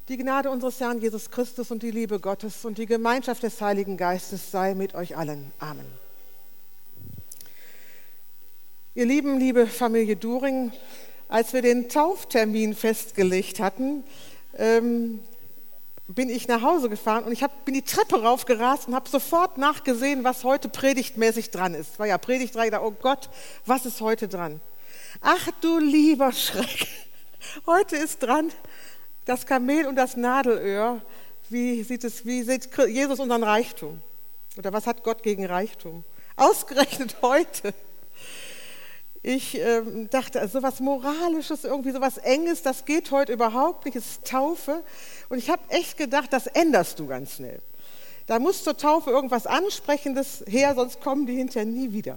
Die Gnade unseres Herrn Jesus Christus und die Liebe Gottes und die Gemeinschaft des Heiligen Geistes sei mit euch allen. Amen. Ihr Lieben, liebe Familie During, als wir den Tauftermin festgelegt hatten, bin ich nach Hause gefahren und bin die Treppe raufgerast und habe sofort nachgesehen, was heute predigtmäßig dran ist. War ja Predigtreihe, ich dachte, oh Gott, was ist heute dran? Ach du lieber Schreck, heute ist dran das Kamel und das Nadelöhr. Wie sieht Jesus unseren Reichtum? Oder was hat Gott gegen Reichtum? Ausgerechnet heute. Ich dachte, also sowas Moralisches, irgendwie sowas Enges, das geht heute überhaupt nicht, es ist Taufe. Und ich habe echt gedacht, das änderst du ganz schnell. Da muss zur Taufe irgendwas Ansprechendes her, sonst kommen die hinterher nie wieder.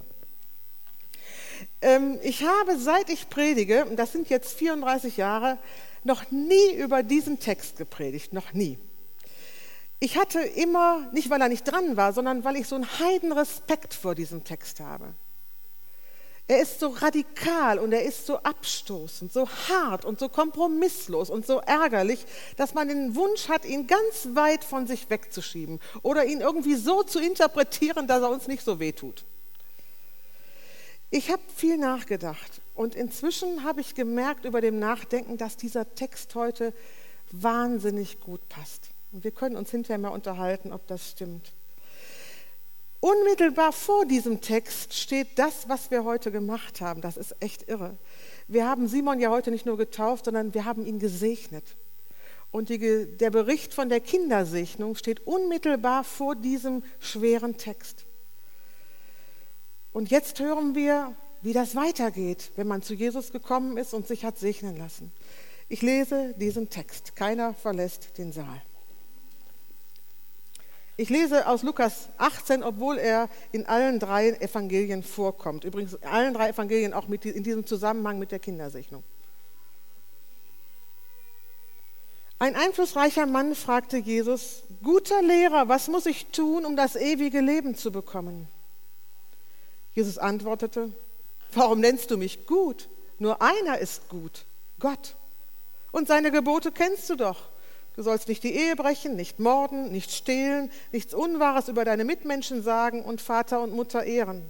Ich habe, seit ich predige, und das sind jetzt 34 Jahre, noch nie über diesen Text gepredigt, noch nie. Ich hatte immer, nicht weil er nicht dran war, sondern weil ich so einen Heidenrespekt vor diesem Text habe. Er ist so radikal und er ist so abstoßend, so hart und so kompromisslos und so ärgerlich, dass man den Wunsch hat, ihn ganz weit von sich wegzuschieben oder ihn irgendwie so zu interpretieren, dass er uns nicht so wehtut. Ich habe viel nachgedacht und inzwischen habe ich gemerkt über dem Nachdenken, dass dieser Text heute wahnsinnig gut passt. Und wir können uns hinterher mal unterhalten, ob das stimmt. Unmittelbar vor diesem Text steht das, was wir heute gemacht haben. Das ist echt irre. Wir haben Simon ja heute nicht nur getauft, sondern wir haben ihn gesegnet. Und der Bericht von der Kindersegnung steht unmittelbar vor diesem schweren Text. Und jetzt hören wir, wie das weitergeht, wenn man zu Jesus gekommen ist und sich hat segnen lassen. Ich lese diesen Text. Keiner verlässt den Saal. Ich lese aus Lukas 18, obwohl er in allen 3 Evangelien vorkommt. Übrigens in allen 3 Evangelien auch in diesem Zusammenhang mit der Kindersegnung. Ein einflussreicher Mann fragte Jesus: Guter Lehrer, was muss ich tun, um das ewige Leben zu bekommen? Jesus antwortete: Warum nennst du mich gut? Nur einer ist gut, Gott. Und seine Gebote kennst du doch. Du sollst nicht die Ehe brechen, nicht morden, nicht stehlen, nichts Unwahres über deine Mitmenschen sagen und Vater und Mutter ehren.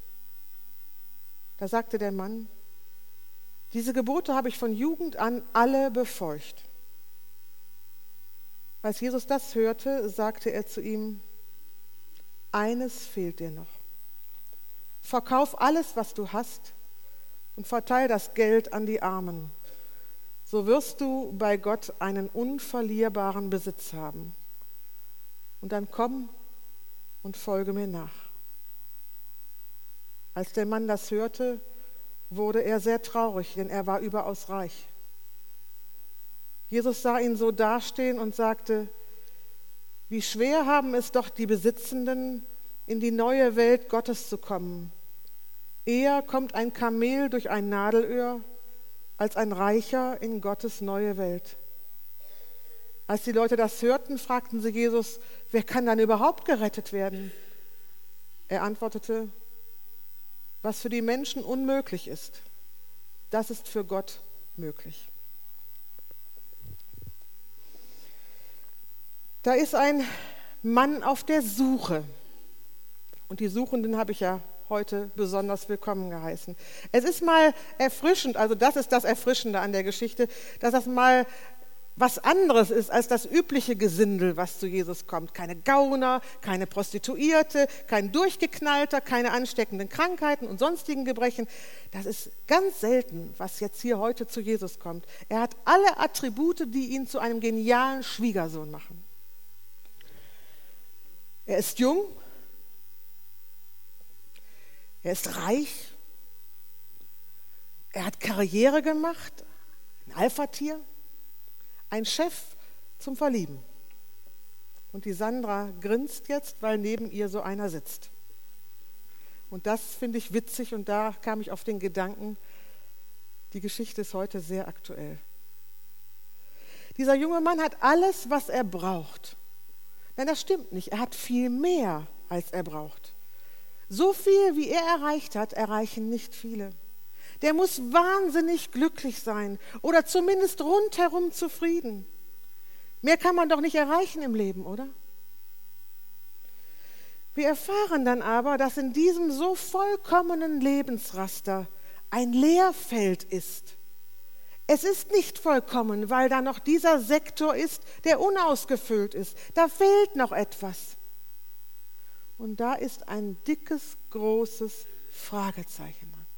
Da sagte der Mann: Diese Gebote habe ich von Jugend an alle befolgt. Als Jesus das hörte, sagte er zu ihm: Eines fehlt dir noch. Verkauf alles, was du hast, und verteile das Geld an die Armen. So wirst du bei Gott einen unverlierbaren Besitz haben. Und dann komm und folge mir nach. Als der Mann das hörte, wurde er sehr traurig, denn er war überaus reich. Jesus sah ihn so dastehen und sagte: Wie schwer haben es doch die Besitzenden, in die neue Welt Gottes zu kommen. Eher kommt ein Kamel durch ein Nadelöhr, als ein Reicher in Gottes neue Welt. Als die Leute das hörten, fragten sie Jesus: Wer kann dann überhaupt gerettet werden? Er antwortete: Was für die Menschen unmöglich ist, das ist für Gott möglich. Da ist ein Mann auf der Suche. Und die Suchenden habe ich ja heute besonders willkommen geheißen. Es ist mal erfrischend, also das ist das Erfrischende an der Geschichte, dass das mal was anderes ist als das übliche Gesindel, was zu Jesus kommt. Keine Gauner, keine Prostituierte, kein Durchgeknallter, keine ansteckenden Krankheiten und sonstigen Gebrechen. Das ist ganz selten, was jetzt hier heute zu Jesus kommt. Er hat alle Attribute, die ihn zu einem genialen Schwiegersohn machen. Er ist jung, er ist reich, er hat Karriere gemacht, ein Alpha-Tier, ein Chef zum Verlieben. Und die Sandra grinst jetzt, weil neben ihr so einer sitzt. Und das finde ich witzig und da kam ich auf den Gedanken, die Geschichte ist heute sehr aktuell. Dieser junge Mann hat alles, was er braucht. Nein, das stimmt nicht. Er hat viel mehr, als er braucht. So viel, wie er erreicht hat, erreichen nicht viele. Der muss wahnsinnig glücklich sein oder zumindest rundherum zufrieden. Mehr kann man doch nicht erreichen im Leben, oder? Wir erfahren dann aber, dass in diesem so vollkommenen Lebensraster ein Leerfeld ist. Es ist nicht vollkommen, weil da noch dieser Sektor ist, der unausgefüllt ist. Da fehlt noch etwas. Und da ist ein dickes, großes Fragezeichen dran.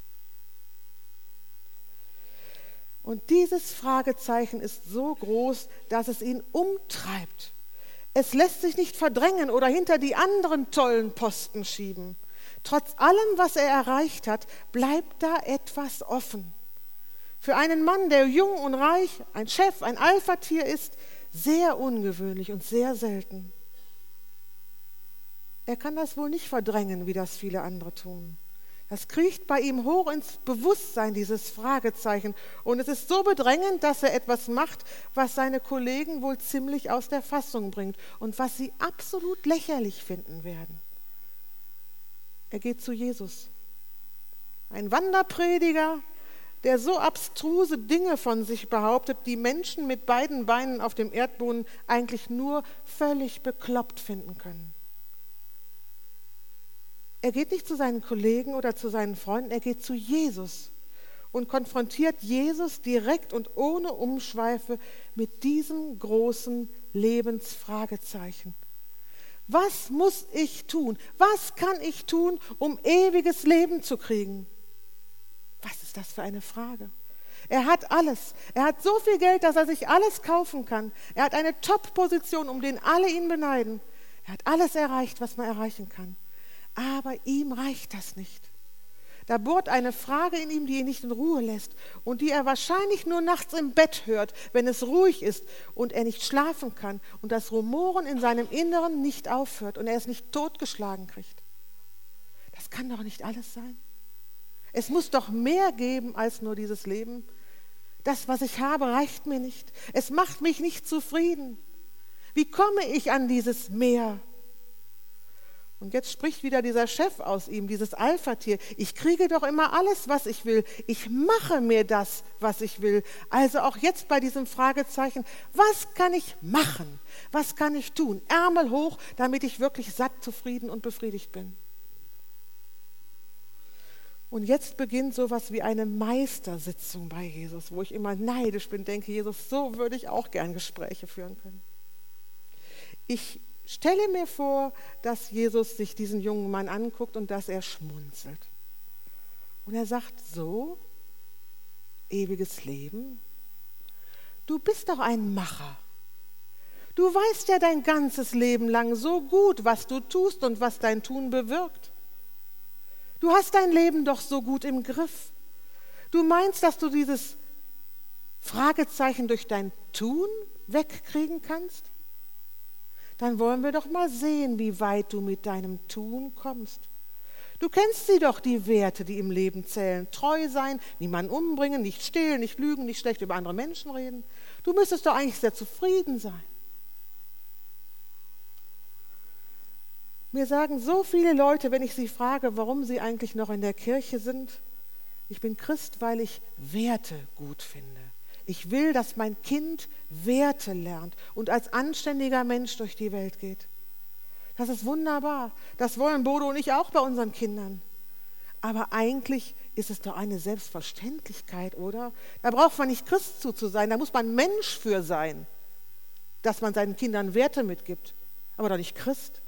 Und dieses Fragezeichen ist so groß, dass es ihn umtreibt. Es lässt sich nicht verdrängen oder hinter die anderen tollen Posten schieben. Trotz allem, was er erreicht hat, bleibt da etwas offen. Für einen Mann, der jung und reich, ein Chef, ein Alpha-Tier ist, sehr ungewöhnlich und sehr selten. Er kann das wohl nicht verdrängen, wie das viele andere tun. Das kriecht bei ihm hoch ins Bewusstsein, dieses Fragezeichen. Und es ist so bedrängend, dass er etwas macht, was seine Kollegen wohl ziemlich aus der Fassung bringt und was sie absolut lächerlich finden werden. Er geht zu Jesus. Ein Wanderprediger, der so abstruse Dinge von sich behauptet, die Menschen mit beiden Beinen auf dem Erdboden eigentlich nur völlig bekloppt finden können. Er geht nicht zu seinen Kollegen oder zu seinen Freunden, er geht zu Jesus und konfrontiert Jesus direkt und ohne Umschweife mit diesem großen Lebensfragezeichen. Was muss ich tun? Was kann ich tun, um ewiges Leben zu kriegen? Was ist das für eine Frage? Er hat alles. Er hat so viel Geld, dass er sich alles kaufen kann. Er hat eine Top-Position, um den alle ihn beneiden. Er hat alles erreicht, was man erreichen kann. Aber ihm reicht das nicht. Da bohrt eine Frage in ihm, die ihn nicht in Ruhe lässt und die er wahrscheinlich nur nachts im Bett hört, wenn es ruhig ist und er nicht schlafen kann und das Rumoren in seinem Inneren nicht aufhört und er es nicht totgeschlagen kriegt. Das kann doch nicht alles sein. Es muss doch mehr geben als nur dieses Leben. Das, was ich habe, reicht mir nicht. Es macht mich nicht zufrieden. Wie komme ich an dieses Mehr? Und jetzt spricht wieder dieser Chef aus ihm, dieses Alpha-Tier. Ich kriege doch immer alles, was ich will. Ich mache mir das, was ich will. Also auch jetzt bei diesem Fragezeichen, was kann ich machen? Was kann ich tun? Ärmel hoch, damit ich wirklich satt, zufrieden und befriedigt bin. Und jetzt beginnt sowas wie eine Meistersitzung bei Jesus, wo ich immer neidisch bin, denke, Jesus, so würde ich auch gern Gespräche führen können. Ich stelle mir vor, dass Jesus sich diesen jungen Mann anguckt und dass er schmunzelt. Und er sagt, so, ewiges Leben, du bist doch ein Macher. Du weißt ja dein ganzes Leben lang so gut, was du tust und was dein Tun bewirkt. Du hast dein Leben doch so gut im Griff. Du meinst, dass du dieses Fragezeichen durch dein Tun wegkriegen kannst? Dann wollen wir doch mal sehen, wie weit du mit deinem Tun kommst. Du kennst sie doch, die Werte, die im Leben zählen. Treu sein, niemanden umbringen, nicht stehlen, nicht lügen, nicht schlecht über andere Menschen reden. Du müsstest doch eigentlich sehr zufrieden sein. Mir sagen so viele Leute, wenn ich sie frage, warum sie eigentlich noch in der Kirche sind, ich bin Christ, weil ich Werte gut finde. Ich will, dass mein Kind Werte lernt und als anständiger Mensch durch die Welt geht. Das ist wunderbar. Das wollen Bodo und ich auch bei unseren Kindern. Aber eigentlich ist es doch eine Selbstverständlichkeit, oder? Da braucht man nicht Christ zu sein, da muss man Mensch für sein, dass man seinen Kindern Werte mitgibt, aber doch nicht Christ.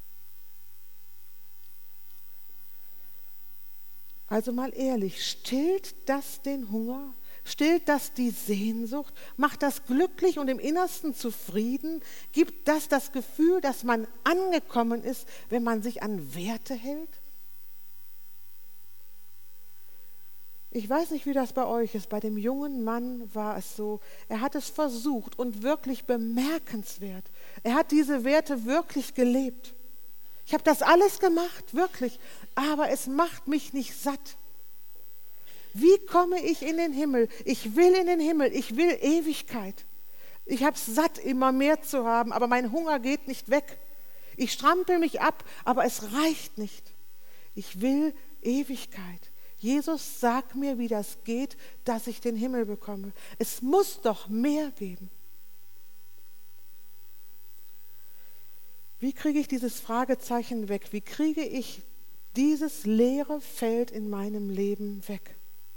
Also mal ehrlich, stillt das den Hunger? Stillt das die Sehnsucht? Macht das glücklich und im Innersten zufrieden? Gibt das das Gefühl, dass man angekommen ist, wenn man sich an Werte hält? Ich weiß nicht, wie das bei euch ist. Bei dem jungen Mann war es so, er hat es versucht und wirklich bemerkenswert. Er hat diese Werte wirklich gelebt. Ich habe das alles gemacht, wirklich, aber es macht mich nicht satt. Wie komme ich in den Himmel? Ich will in den Himmel, ich will Ewigkeit. Ich habe es satt, immer mehr zu haben, aber mein Hunger geht nicht weg. Ich strampel mich ab, aber es reicht nicht. Ich will Ewigkeit. Jesus, sag mir, wie das geht, dass ich den Himmel bekomme. Es muss doch mehr geben. Wie kriege ich dieses Fragezeichen weg? Wie kriege ich dieses leere Feld in meinem Leben weg?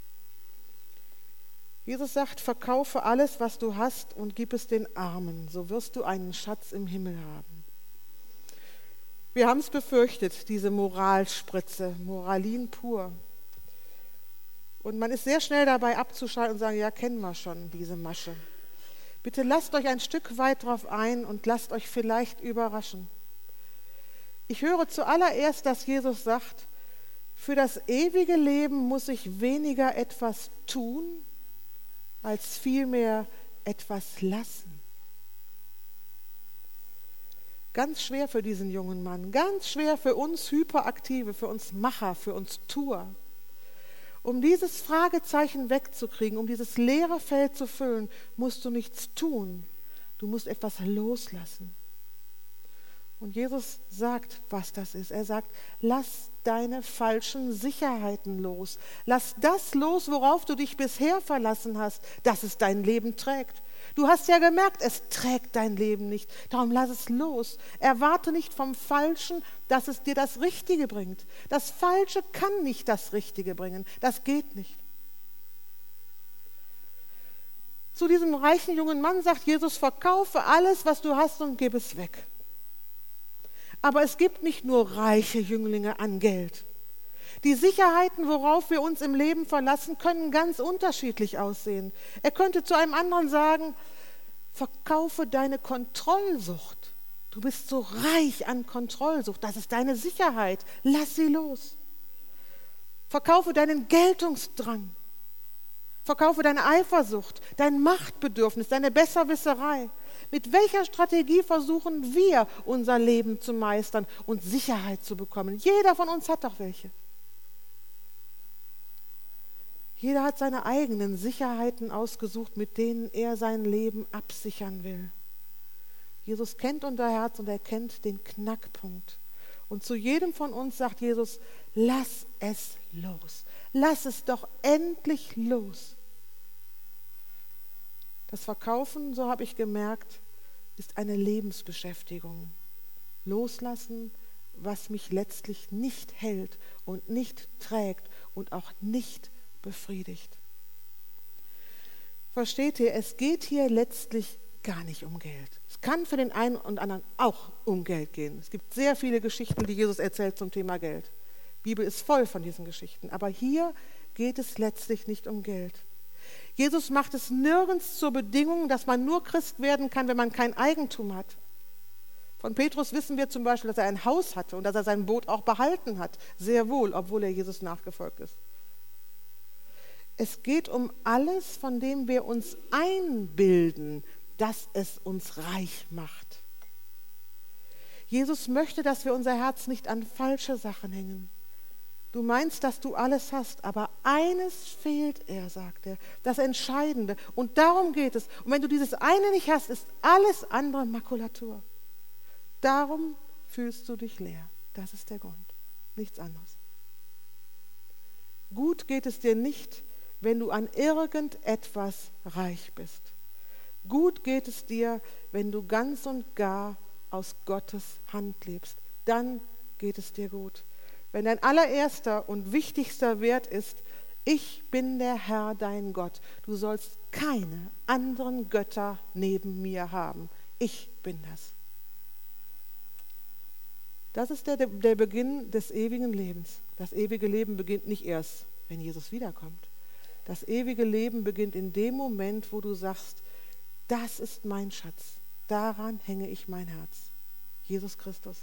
Jesus sagt, verkaufe alles, was du hast und gib es den Armen, so wirst du einen Schatz im Himmel haben. Wir haben es befürchtet, diese Moralspritze, Moralin pur. Und man ist sehr schnell dabei abzuschalten und sagen, ja, kennen wir schon diese Masche. Bitte lasst euch ein Stück weit drauf ein und lasst euch vielleicht überraschen. Ich höre zuallererst, dass Jesus sagt, für das ewige Leben muss ich weniger etwas tun, als vielmehr etwas lassen. Ganz schwer für diesen jungen Mann, ganz schwer für uns Hyperaktive, für uns Macher, für uns Tuer. Um dieses Fragezeichen wegzukriegen, um dieses leere Feld zu füllen, musst du nichts tun. Du musst etwas loslassen. Und Jesus sagt, was das ist. Er sagt, lass deine falschen Sicherheiten los. Lass das los, worauf du dich bisher verlassen hast, dass es dein Leben trägt. Du hast ja gemerkt, es trägt dein Leben nicht. Darum lass es los. Erwarte nicht vom Falschen, dass es dir das Richtige bringt. Das Falsche kann nicht das Richtige bringen. Das geht nicht. Zu diesem reichen jungen Mann sagt Jesus, verkaufe alles, was du hast und gib es weg. Aber es gibt nicht nur reiche Jünglinge an Geld. Die Sicherheiten, worauf wir uns im Leben verlassen, können ganz unterschiedlich aussehen. Er könnte zu einem anderen sagen, verkaufe deine Kontrollsucht. Du bist so reich an Kontrollsucht, das ist deine Sicherheit, lass sie los. Verkaufe deinen Geltungsdrang. Verkaufe deine Eifersucht, dein Machtbedürfnis, deine Besserwisserei. Mit welcher Strategie versuchen wir, unser Leben zu meistern und Sicherheit zu bekommen? Jeder von uns hat doch welche. Jeder hat seine eigenen Sicherheiten ausgesucht, mit denen er sein Leben absichern will. Jesus kennt unser Herz und er kennt den Knackpunkt. Und zu jedem von uns sagt Jesus, lass es los. Lass es doch endlich los. Das Verkaufen, so habe ich gemerkt, ist eine Lebensbeschäftigung. Loslassen, was mich letztlich nicht hält und nicht trägt und auch nicht befriedigt. Versteht ihr, es geht hier letztlich gar nicht um Geld. Es kann für den einen und anderen auch um Geld gehen. Es gibt sehr viele Geschichten, die Jesus erzählt zum Thema Geld. Die Bibel ist voll von diesen Geschichten. Aber hier geht es letztlich nicht um Geld. Jesus macht es nirgends zur Bedingung, dass man nur Christ werden kann, wenn man kein Eigentum hat. Von Petrus wissen wir zum Beispiel, dass er ein Haus hatte und dass er sein Boot auch behalten hat. Sehr wohl, obwohl er Jesus nachgefolgt ist. Es geht um alles, von dem wir uns einbilden, dass es uns reich macht. Jesus möchte, dass wir unser Herz nicht an falsche Sachen hängen. Du meinst, dass du alles hast, aber eines fehlt, sagt er, das Entscheidende. Und darum geht es. Und wenn du dieses eine nicht hast, ist alles andere Makulatur. Darum fühlst du dich leer. Das ist der Grund. Nichts anderes. Gut geht es dir nicht, wenn du an irgendetwas reich bist. Gut geht es dir, wenn du ganz und gar aus Gottes Hand lebst. Dann geht es dir gut. Wenn dein allererster und wichtigster Wert ist, ich bin der Herr, dein Gott. Du sollst keine anderen Götter neben mir haben. Ich bin das. Das ist der Beginn des ewigen Lebens. Das ewige Leben beginnt nicht erst, wenn Jesus wiederkommt. Das ewige Leben beginnt in dem Moment, wo du sagst, das ist mein Schatz, daran hänge ich mein Herz. Jesus Christus.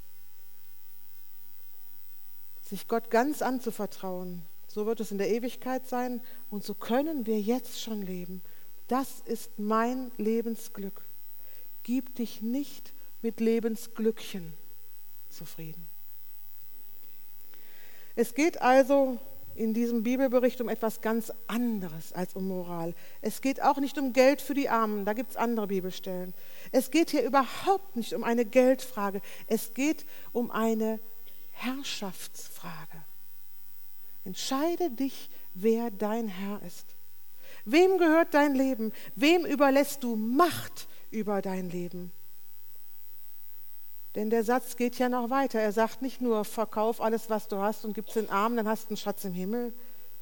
Sich Gott ganz anzuvertrauen, so wird es in der Ewigkeit sein und so können wir jetzt schon leben. Das ist mein Lebensglück. Gib dich nicht mit Lebensglückchen zufrieden. Es geht also in diesem Bibelbericht um etwas ganz anderes als um Moral. Es geht auch nicht um Geld für die Armen, da gibt es andere Bibelstellen. Es geht hier überhaupt nicht um eine Geldfrage, es geht um eine Herrschaftsfrage. Entscheide dich, wer dein Herr ist. Wem gehört dein Leben? Wem überlässt du Macht über dein Leben? Denn der Satz geht ja noch weiter. Er sagt nicht nur, verkauf alles, was du hast und gib's den Armen, dann hast du einen Schatz im Himmel.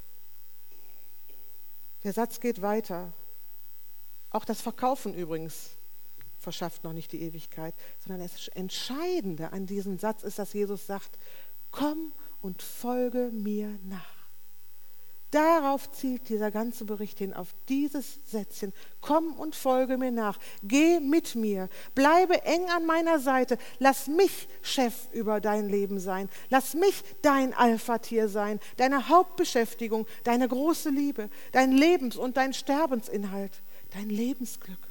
Der Satz geht weiter. Auch das Verkaufen übrigens verschafft noch nicht die Ewigkeit, sondern das Entscheidende an diesem Satz ist, dass Jesus sagt, komm und folge mir nach. Darauf zielt dieser ganze Bericht hin, auf dieses Sätzchen. Komm und folge mir nach. Geh mit mir. Bleibe eng an meiner Seite. Lass mich Chef über dein Leben sein. Lass mich dein Alpha-Tier sein, deine Hauptbeschäftigung, deine große Liebe, dein Lebens- und dein Sterbensinhalt, dein Lebensglück.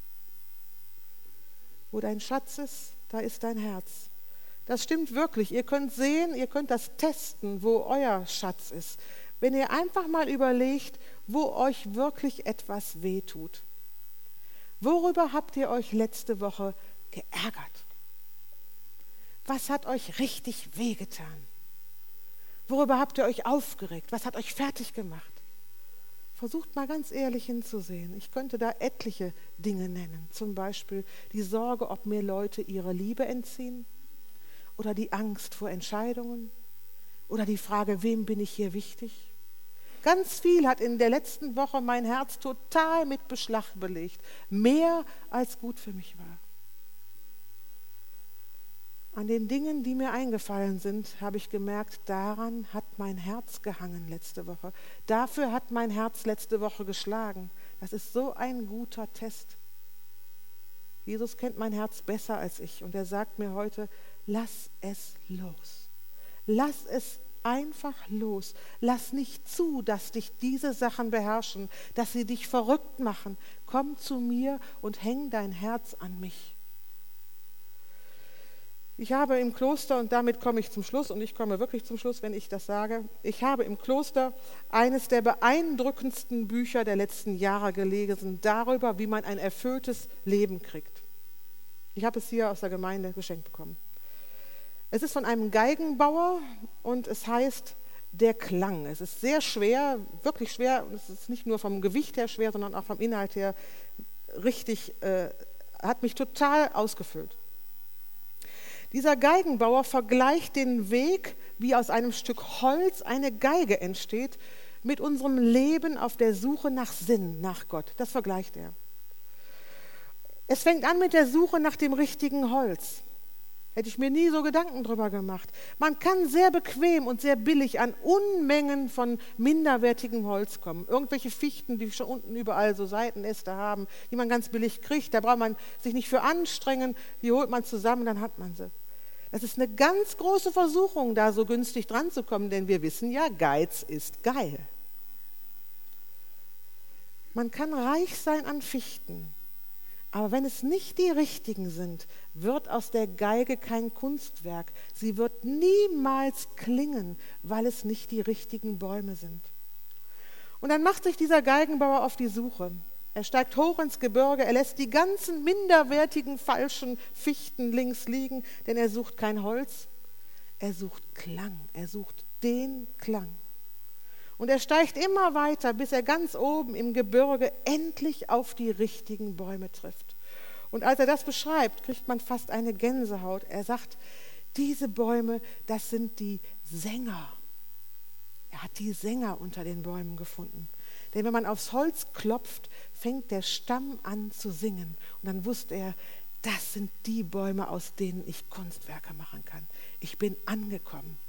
Wo dein Schatz ist, da ist dein Herz. Das stimmt wirklich. Ihr könnt sehen, ihr könnt das testen, wo euer Schatz ist. Wenn ihr einfach mal überlegt, wo euch wirklich etwas wehtut. Worüber habt ihr euch letzte Woche geärgert? Was hat euch richtig wehgetan? Worüber habt ihr euch aufgeregt? Was hat euch fertig gemacht? Versucht mal ganz ehrlich hinzusehen. Ich könnte da etliche Dinge nennen. Zum Beispiel die Sorge, ob mir Leute ihre Liebe entziehen oder die Angst vor Entscheidungen oder die Frage, wem bin ich hier wichtig? Ganz viel hat in der letzten Woche mein Herz total mit Beschlag belegt. Mehr als gut für mich war. An den Dingen, die mir eingefallen sind, habe ich gemerkt, daran hat mein Herz gehangen letzte Woche. Dafür hat mein Herz letzte Woche geschlagen. Das ist so ein guter Test. Jesus kennt mein Herz besser als ich und er sagt mir heute, lass es los. Lass es einfach los. Lass nicht zu, dass dich diese Sachen beherrschen, dass sie dich verrückt machen. Komm zu mir und häng dein Herz an mich. Ich habe im Kloster, und damit komme ich zum Schluss, und ich komme wirklich zum Schluss, wenn ich das sage, ich habe im Kloster eines der beeindruckendsten Bücher der letzten Jahre gelesen, darüber, wie man ein erfülltes Leben kriegt. Ich habe es hier aus der Gemeinde geschenkt bekommen. Es ist von einem Geigenbauer und es heißt Der Klang. Es ist sehr schwer, wirklich schwer. Und es ist nicht nur vom Gewicht her schwer, sondern auch vom Inhalt her richtig, hat mich total ausgefüllt. Dieser Geigenbauer vergleicht den Weg, wie aus einem Stück Holz eine Geige entsteht, mit unserem Leben auf der Suche nach Sinn, nach Gott. Das vergleicht er. Es fängt an mit der Suche nach dem richtigen Holz. Hätte ich mir nie so Gedanken drüber gemacht. Man kann sehr bequem und sehr billig an Unmengen von minderwertigem Holz kommen. Irgendwelche Fichten, die schon unten überall so Seitenäste haben, die man ganz billig kriegt. Da braucht man sich nicht für anstrengen. Die holt man zusammen, dann hat man sie. Das ist eine ganz große Versuchung, da so günstig dran zu kommen, denn wir wissen ja, Geiz ist geil. Man kann reich sein an Fichten. Aber wenn es nicht die richtigen sind, wird aus der Geige kein Kunstwerk. Sie wird niemals klingen, weil es nicht die richtigen Bäume sind. Und dann macht sich dieser Geigenbauer auf die Suche. Er steigt hoch ins Gebirge, er lässt die ganzen minderwertigen, falschen Fichten links liegen, denn er sucht kein Holz, er sucht Klang, er sucht den Klang. Und er steigt immer weiter, bis er ganz oben im Gebirge endlich auf die richtigen Bäume trifft. Und als er das beschreibt, kriegt man fast eine Gänsehaut. Er sagt, diese Bäume, das sind die Sänger. Er hat die Sänger unter den Bäumen gefunden. Denn wenn man aufs Holz klopft, fängt der Stamm an zu singen. Und dann wusste er, das sind die Bäume, aus denen ich Kunstwerke machen kann. Ich bin angekommen.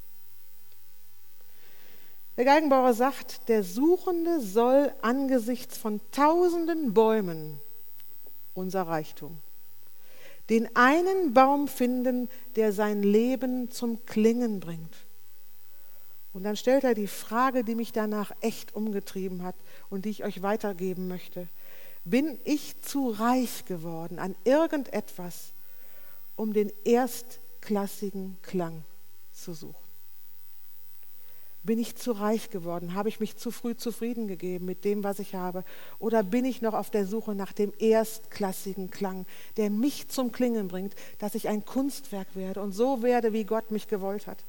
Der Geigenbauer sagt, der Suchende soll angesichts von tausenden Bäumen, unser Reichtum, den einen Baum finden, der sein Leben zum Klingen bringt. Und dann stellt er die Frage, die mich danach echt umgetrieben hat und die ich euch weitergeben möchte. Bin ich zu reich geworden an irgendetwas, um den erstklassigen Klang zu suchen? Bin ich zu reich geworden? Habe ich mich zu früh zufrieden gegeben mit dem, was ich habe? Oder bin ich noch auf der Suche nach dem erstklassigen Klang, der mich zum Klingen bringt, dass ich ein Kunstwerk werde und so werde, wie Gott mich gewollt hat?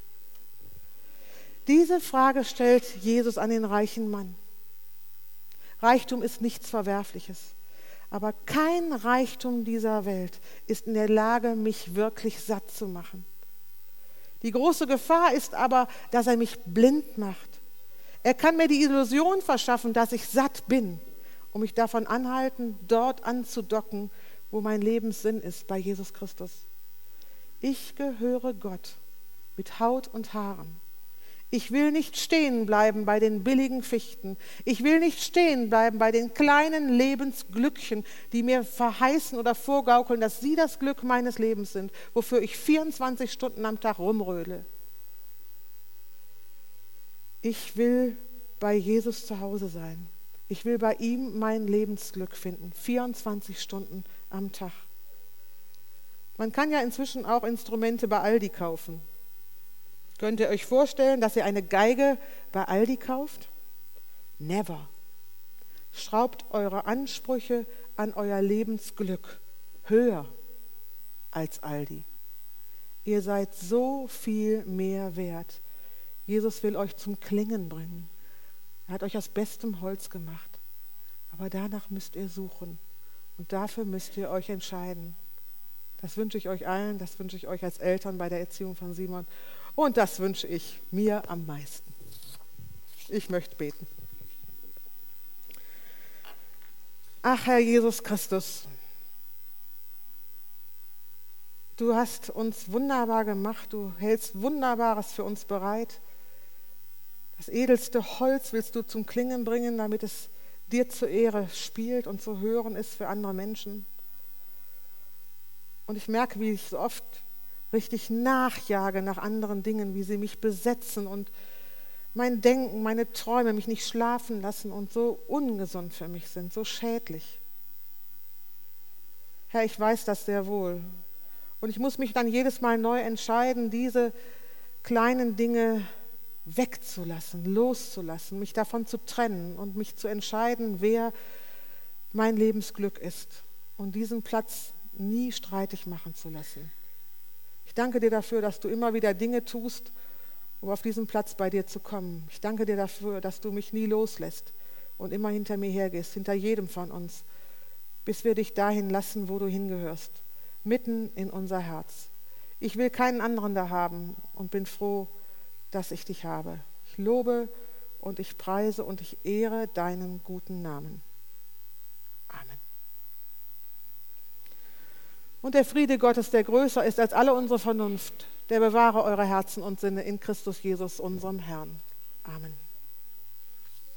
Diese Frage stellt Jesus an den reichen Mann. Reichtum ist nichts Verwerfliches. Aber kein Reichtum dieser Welt ist in der Lage, mich wirklich satt zu machen. Die große Gefahr ist aber, dass er mich blind macht. Er kann mir die Illusion verschaffen, dass ich satt bin und mich davon anhalten, dort anzudocken, wo mein Lebenssinn ist, bei Jesus Christus. Ich gehöre Gott mit Haut und Haaren. Ich will nicht stehen bleiben bei den billigen Fichten. Ich will nicht stehen bleiben bei den kleinen Lebensglückchen, die mir verheißen oder vorgaukeln, dass sie das Glück meines Lebens sind, wofür ich 24 Stunden am Tag rumrödle. Ich will bei Jesus zu Hause sein. Ich will bei ihm mein Lebensglück finden, 24 Stunden am Tag. Man kann ja inzwischen auch Instrumente bei Aldi kaufen. Könnt ihr euch vorstellen, dass ihr eine Geige bei Aldi kauft? Never. Schraubt eure Ansprüche an euer Lebensglück höher als Aldi. Ihr seid so viel mehr wert. Jesus will euch zum Klingen bringen. Er hat euch aus bestem Holz gemacht. Aber danach müsst ihr suchen. Und dafür müsst ihr euch entscheiden. Das wünsche ich euch allen, das wünsche ich euch als Eltern bei der Erziehung von Simon. Und das wünsche ich mir am meisten. Ich möchte beten. Ach, Herr Jesus Christus, du hast uns wunderbar gemacht, du hältst Wunderbares für uns bereit. Das edelste Holz willst du zum Klingen bringen, damit es dir zur Ehre spielt und zu hören ist für andere Menschen. Und ich merke, wie ich so oft richtig nachjage nach anderen Dingen, wie sie mich besetzen und mein Denken, meine Träume mich nicht schlafen lassen und so ungesund für mich sind, so schädlich. Herr, ich weiß das sehr wohl. Und ich muss mich dann jedes Mal neu entscheiden, diese kleinen Dinge wegzulassen, loszulassen, mich davon zu trennen und mich zu entscheiden, wer mein Lebensglück ist und diesen Platz nie streitig machen zu lassen. Ich danke dir dafür, dass du immer wieder Dinge tust, um auf diesen Platz bei dir zu kommen. Ich danke dir dafür, dass du mich nie loslässt und immer hinter mir hergehst, hinter jedem von uns, bis wir dich dahin lassen, wo du hingehörst, mitten in unser Herz. Ich will keinen anderen da haben und bin froh, dass ich dich habe. Ich lobe und ich preise und ich ehre deinen guten Namen. Amen. Und der Friede Gottes, der größer ist als alle unsere Vernunft, der bewahre eure Herzen und Sinne in Christus Jesus, unserem Herrn. Amen.